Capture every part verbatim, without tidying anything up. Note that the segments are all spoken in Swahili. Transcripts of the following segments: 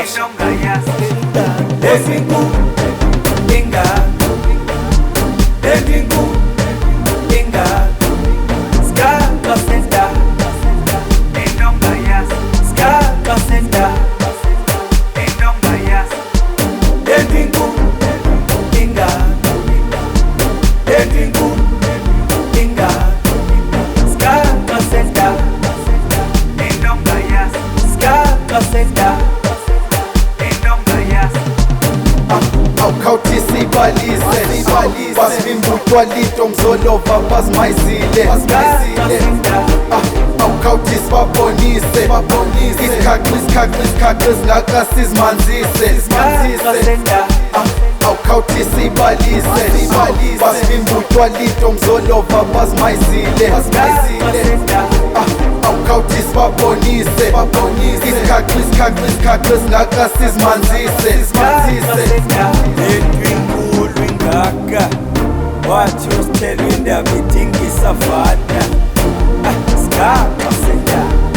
inonga yazi Evingu Inga Evingu Inga Skaka senda Inonga yazi Skaka senda Inonga yazi Evingu Inga Evingu Inga Skaka senda Inonga yazi Skaka senda awukhawuthisa ibalise basivimbuthwalito ngizolova bazimayizile awukhawuthisa babonise isikhaqi isikhaqi isikhaqi ezingaka sizimanzise awukhawuthisa ibalise basivimbuthwalito ngizolova bazimayizile awukhawuthisa babonise isikhaqi isikhaqi isikhaqi ezingaka sizimanzise Edwinkulu ingaka wathi usithelwe indaba idingisa fana Skaka senda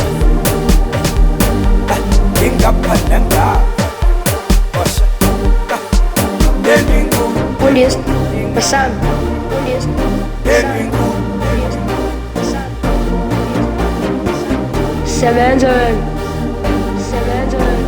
Ingaphanda ngapha Edwinkulu Julius, Hassan, Julius, Edwinkulu seven seven, seven seven,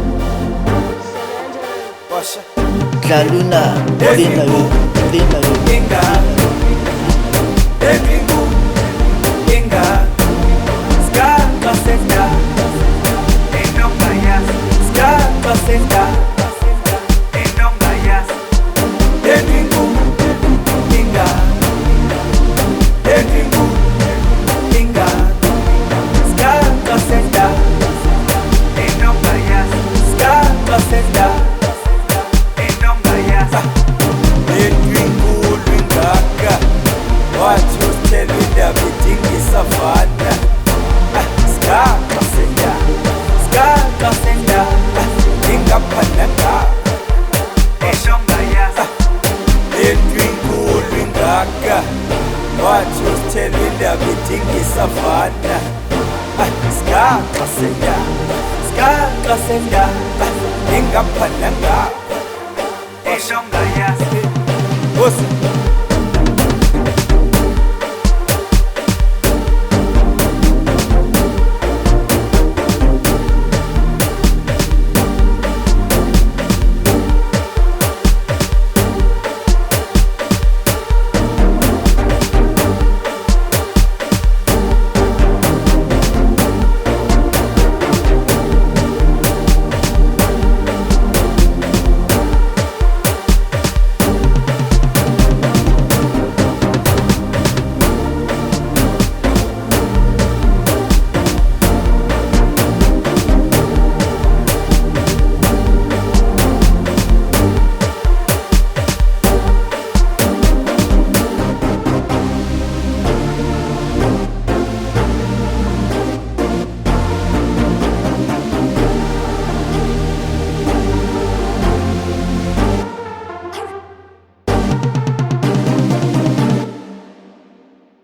Washa Dlaluna, Lina yo, Lina yo. Inga Edwinkulu Inga Skaka senda Inonga yazi Skaka senda Inonga yazi Edwinkulu Inga Edwinkulu Inga Skaka senda Inonga yazi Skaka senda Inonga yazi Edwinkulu ingaka wathi usithelwe indaba idingisa fana Skaka senda Skaka senda Ingaphanda ngapha Inonga yazi Edwinkulu ingaka wathi usithelwe indaba idingisa fana Skaka senda Skaka senda Ingaphanda ngapha Inonga yazi Wosi